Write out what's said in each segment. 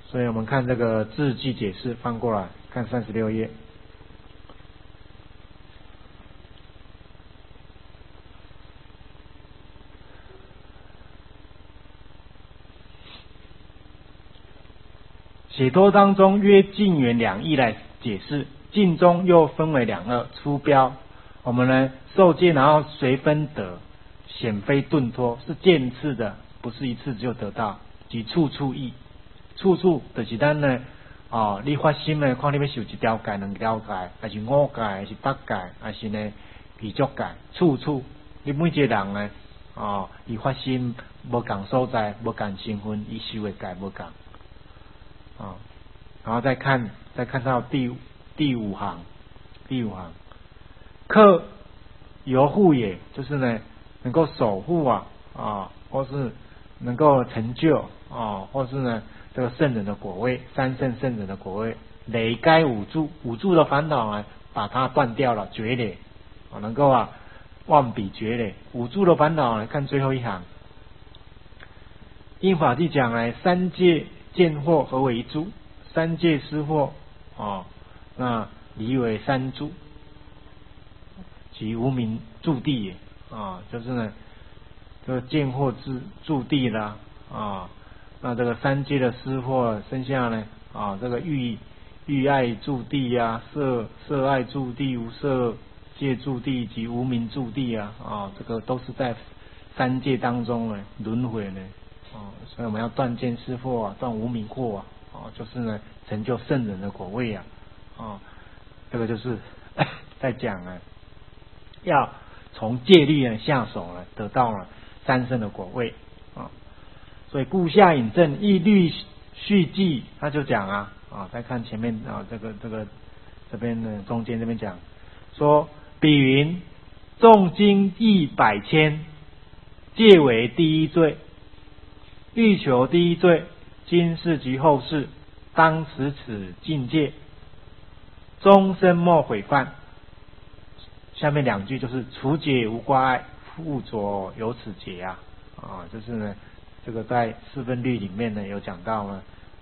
所以我们看这个字句解释，翻过来看36页。解脱当中约近远两义来解释，近中又分为两二，出标。我们呢受戒，然后随分得，显非顿脱，是渐次的，不是一次就得到，即处处意。处处就是咱呢，你发心呢，看你要受一条戒、两条戒，还是5戒，还是8戒，还是呢20戒，处处你每一个人呢，伊发心无共所在，无共身份，伊受的戒无共。然后再看到第五行，克由护也，就是呢能够守护或是能够成就或是呢这个圣人的果位，三圣圣人的果位，累该五住的烦恼呢，把它断掉了，绝累能够忘彼绝累。五住的烦恼呢，看最后一行，应法纪讲呢，三界见惑合为一住，三界失惑那离为三住，即无明住地也就是呢这个见惑住地啦那这个三界的失惑剩下呢这个欲爱住地色爱住地，无色界住地及无明住地这个都是在三界当中呢轮回呢所以我们要断见思惑断无明惑就是呢成就圣人的果位这个就是在讲要从戒律呢下手呢，得到了三圣的果位所以故下引证一律续记，他就讲再看前面这边呢中间这边讲说，比云众经义百千，戒为第一罪，欲求第一罪，今世及后世当持此境界，终身莫毁犯。下面两句就是除解无挂碍，附着有此解就是呢这个在四分律里面呢有讲到呢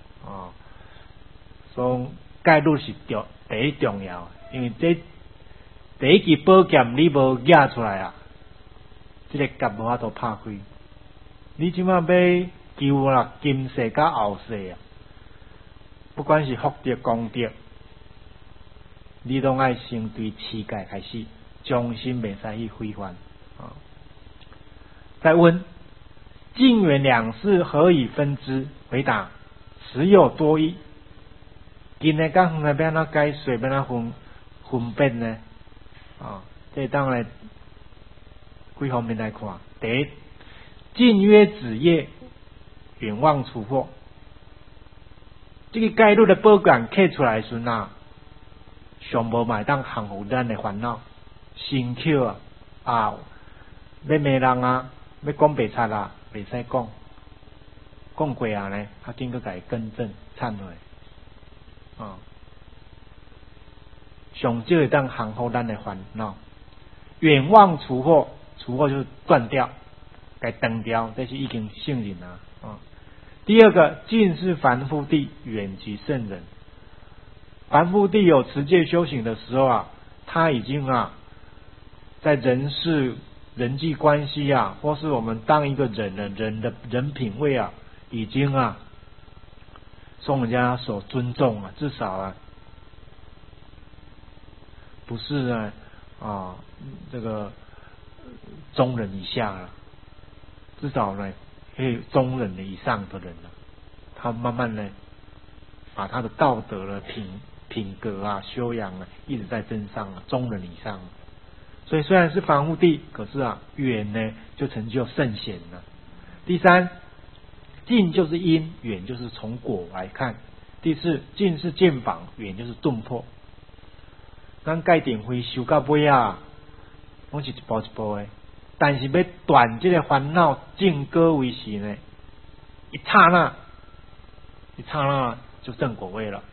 说戒律是第一重要，因为这第一支宝剑你无举出来这个剑无法度拍开。你即马要求啦今世甲后世不管是福德功德，你拢爱先对持戒开始，终身袂使去毁犯再问近远两事何以分之？回答实有多义。近的甲远的要怎解说，要怎分辨呢这当然几方面来看。第一，近曰子业，远望除惑。这个戒律的宝剑刻出来的时候上无嘛当降服咱的烦恼，心口要骂人要讲白贼袂使讲，讲过呢，较紧个改更正忏悔上少会当降服咱的烦恼，远望除惑，除惑就是断掉，该断掉，这是已经圣人第二个，近是凡夫地，远即圣人。凡夫地有持戒修行的时候他已经在人事人际关系或是我们当一个人的人品味已经受人家所尊重至少不是这个中人以下了，至少呢可以中人的以上的人他慢慢呢把他的道德的品格修养一直在增上中人以上所以虽然是凡夫地，可是远呢就成就圣贤了。第三，近就是因，远就是从果来看。第四，近是见访，远就是顿破。咱戒定慧修到尾拢是一步一步的，但是要断这个烦恼正果为时呢，一刹那就正果位了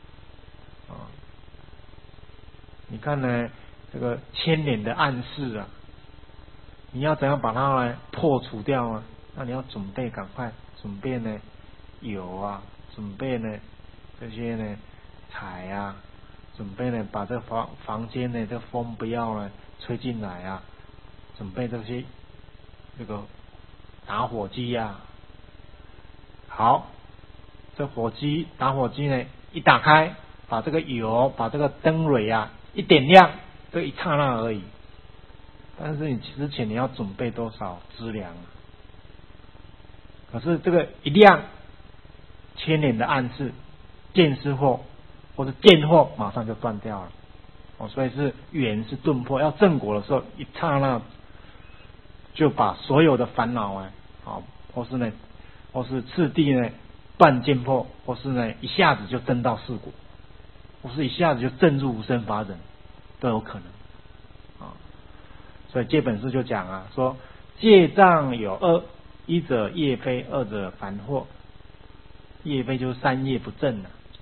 你看呢这个千年的暗示你要怎样把它破除掉那你要准备赶快准备呢油准备呢这些呢柴啊，准备呢把这房间呢这风不要呢吹进来啊，准备这些这个打火机啊。好，这打火机呢一打开，把这个油把这个灯蕊啊一点亮，这一刹那而已。但是你之前你要准备多少资粮啊？可是这个一亮，千年的暗示，见失货或是见货马上就断掉了。所以是圆是顿破，要正果的时候一刹那就把所有的烦恼或是次第呢断见破，或是呢一下子就证到四果，或是一下子就证入无生法忍，都有可能。所以戒本师就讲说戒障有二，一者业非，二者凡惑。业非就是三业不正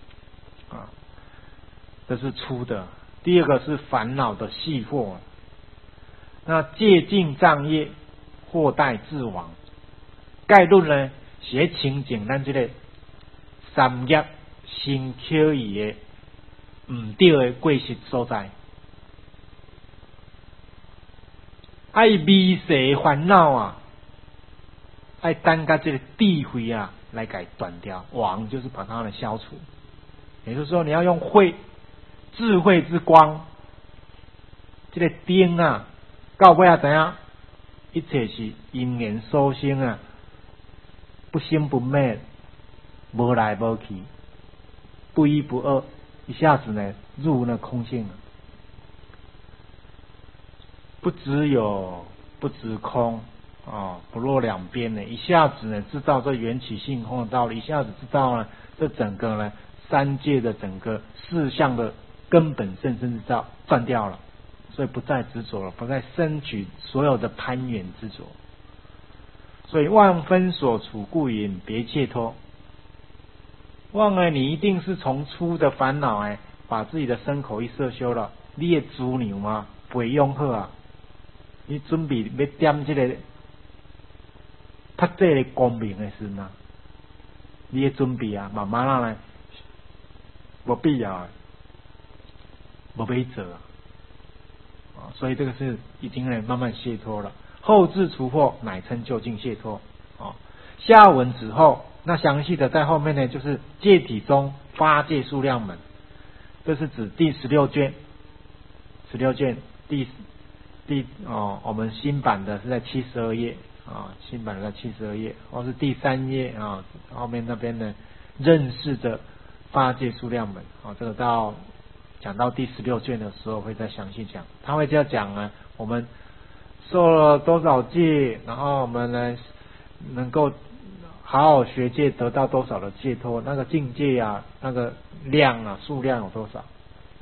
这是粗的。第二个是烦恼的细惑。那戒尽障业，祸待自亡。概论呢，写清简单这个三业新刻意的唔对的过失所在。爱微细烦恼爱单个这个智慧来给断掉，亡就是把它们消除。也就是说，你要用智慧之光，这个灯到尾怎样？一切是因缘所生不生不灭，无来无去，不一不二，一下子呢入那空性不只有不只空不落两边呢，一下子呢知道这缘起性空的道理，一下子知道呢这整个呢三界的整个事项的根本甚至之道断掉了，所以不再执着了，不再升取所有的攀缘执着。所以万分所处故云别切脱。忘了你一定是从粗的烦恼把自己的身口意摄修了，你的猪牛不用好你准备要点这个读这个光明的时候你的准备慢慢呢没必要没必做所以这个是已经慢慢解脱了。后自除惑，乃称究竟解脱下文之后，那详细的在后面呢，就是戒体中发戒数量门，这是指第16卷我们新版的是在72页新版的在72页，或是第3页后面那边呢认识的发戒数量门这个讲到第16卷的时候会再详细讲，他会这样讲我们受了多少戒，然后我们呢能够好好学戒，得到多少的解脱，那个境界那个量数量有多少。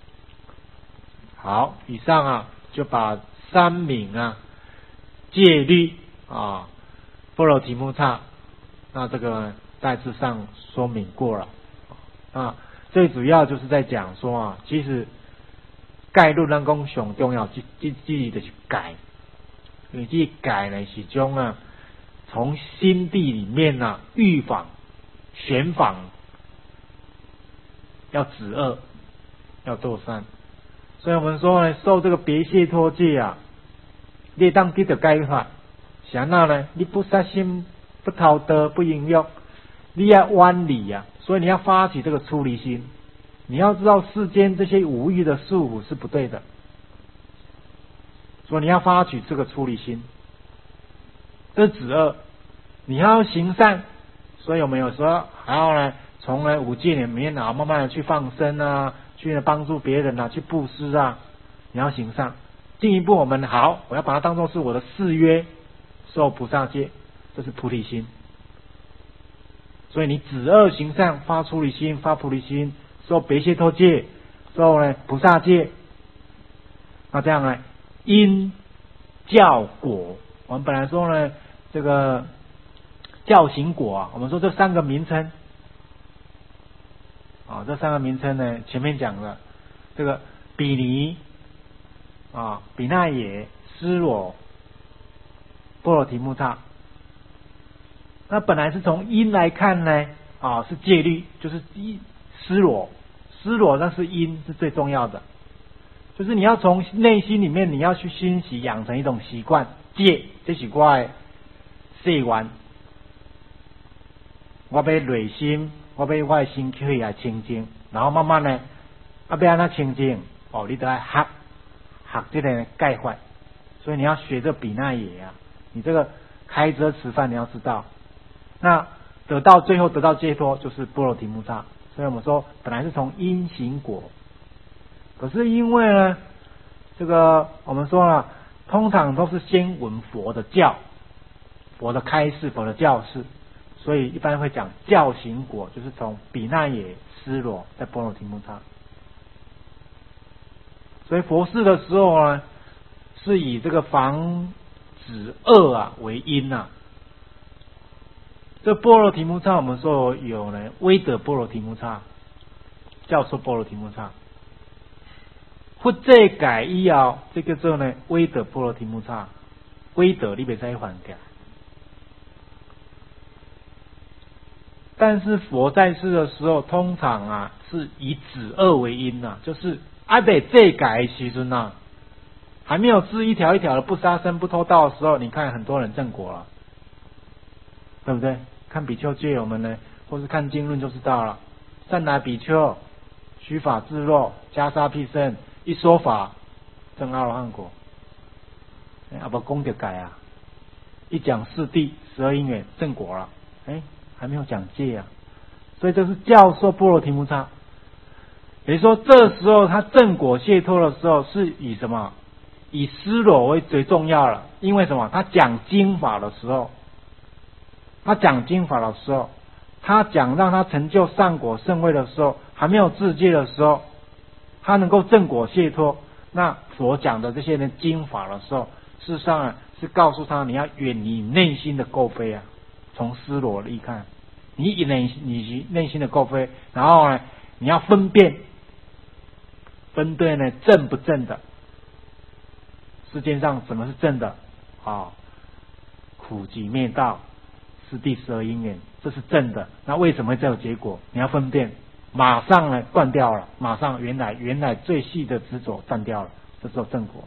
好，以上就把三明戒律般若提木叉那这个大致上说明过了最主要就是在讲说其实概论咱讲上重要就是改，因为这改呢是种从心地里面预防玄防，要止恶要堕善。所以我们说呢，受这个别解脱戒你当得到改法想那呢，你不杀心不逃得不淫欲，你要弯理所以你要发起这个出离心，你要知道世间这些无欲的束缚是不对的，所以你要发起这个出离心，这是止恶。你要行善，所以我们有时候还要呢从五戒里面慢慢的去放生去帮助别人去布施你要行善。进一步我们我要把它当作是我的誓约，受菩萨戒，这是菩提心。所以你止恶行善，发出离心，发菩提心，受别解脱戒，受菩萨戒，那这样因教果，我们本来说呢这个教行果我们说这三个名称这三个名称呢前面讲了这个比尼比那耶、尸罗、般若提木叉。那本来是从因来看呢， 啊，是戒律，就是失裸，失裸那是因，是最重要的。就是你要从内心里面，你要去熏习，养成一种习惯，戒，这是我的誓愿。我要内心，我的身体来清净，然后慢慢呢，要安怎清净？哦，你都要学这个概法。所以你要学这比那也啊，你这个开遮持犯你要知道，那最后得到解脱就是般若提木叉。所以我们说本来是从因行果，可是因为呢，这个我们说了，通常都是先闻佛的教，佛的开示，佛的教示，所以一般会讲教行果，就是从比那也失裸在般若提木叉。所以佛事的时候呢，是以这个防止恶啊为因啊。这般若提木叉我们说有呢，威德般若提木叉，教授般若提木叉，或这改以后，这个做呢威德般若提木叉，威德你别再还掉。但是佛在世的时候，通常啊是以止恶为因啊，就是得这改时阵啊。还没有治一条一条的不杀生不偷盗的时候，你看很多人正果了，对不对？看比丘戒我们呢，或是看经论就知道了。善来比丘，须法自若，袈裟毗身，一说法正阿罗汉果。阿不功就改啊，一讲四谛12因缘正果了，还没有讲戒啊，所以这是教授般若提木叉。也就是说，这时候他正果解脱的时候，是以什么？以失裸为最重要了，因为什么？他讲经法的时候，他讲让他成就上果圣位的时候，还没有自戒的时候，他能够正果解脱。那所讲的这些人经法的时候，事实上啊是告诉他你要远离内心的垢非啊。从失裸来看，你内心的垢非，然后呢，你要分辨呢正不正的。世界上什么是正的啊？苦集灭道是第12因缘，这是正的。那为什么会这个结果？你要分辨，马上呢断掉了，马上原来最细的执着断掉了，这是正果。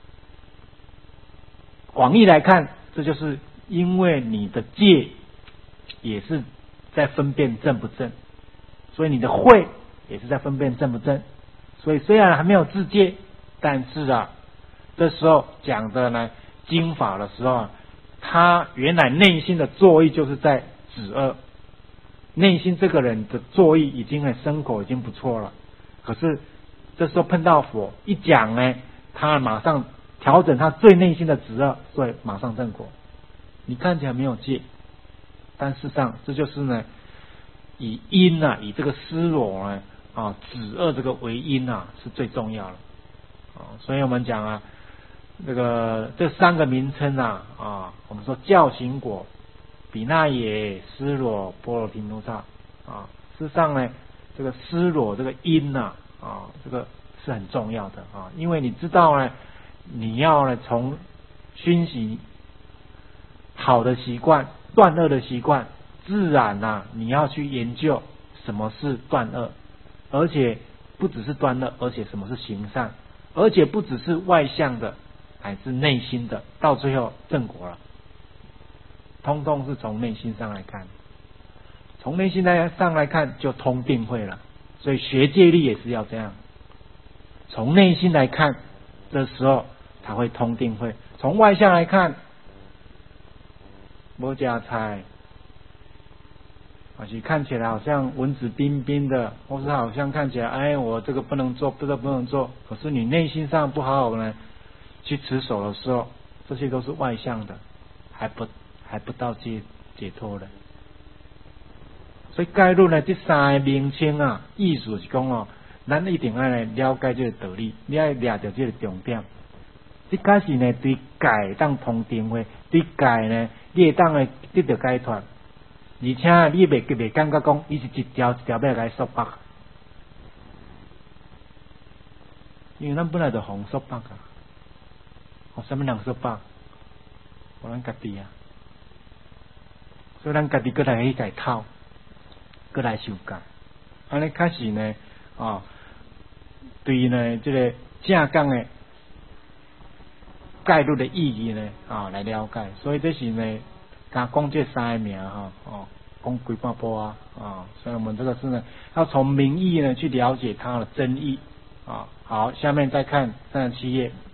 广义来看，这就是因为你的戒也是在分辨正不正，所以你的慧也是在分辨正不正。所以虽然还没有自戒，但是啊，这时候讲的呢经法的时候，他原来内心的作意就是在止恶，内心这个人的作意已经很生口，已经不错了。可是这时候碰到佛一讲呢，他马上调整他最内心的止恶，所以马上正果。你看起来没有戒，但事实上这就是呢以因啊，以这个失裸呢止恶这个为因啊，是最重要的所以我们讲啊，这3个名称啊，我们说教行果、比那也、失裸、般若提木叉事实上呢，这个失裸这个因这个是很重要的因为你知道呢，你要呢从熏习好的习惯、断恶的习惯，自然你要去研究什么是断恶，而且不只是断恶，而且什么是行善，而且不只是外向的，乃至内心的，到最后正果了，通通是从内心上来看。从内心上来看，就通定慧了。所以学戒律也是要这样，从内心来看，这时候才会通定慧。从外向来看，没加菜，而且看起来好像文质彬彬的，或是好像看起来我这个不能做，这个不能做，可是你内心上不好好呢去持守的时候，这些都是外向的，还不到解脱的。所以概论呢，这3个名称意思是讲咱一定要来了解这个道理，你要抓到这个重点。一开始呢，对戒当通定慧，对戒呢，你会当来得到解脱，而且你袂感觉讲，伊是一条一条要来束缚，因为咱本来就互束缚互什么人束缚？互咱家己所以咱家己搁来去解套， 过来修改。安尼开始呢，对呢这个正讲的概率的意义呢，来了解。所以这是呢，刚讲这三个名讲几半波所以我们这个是呢，要从名义呢去了解它的真意好，下面再看37页。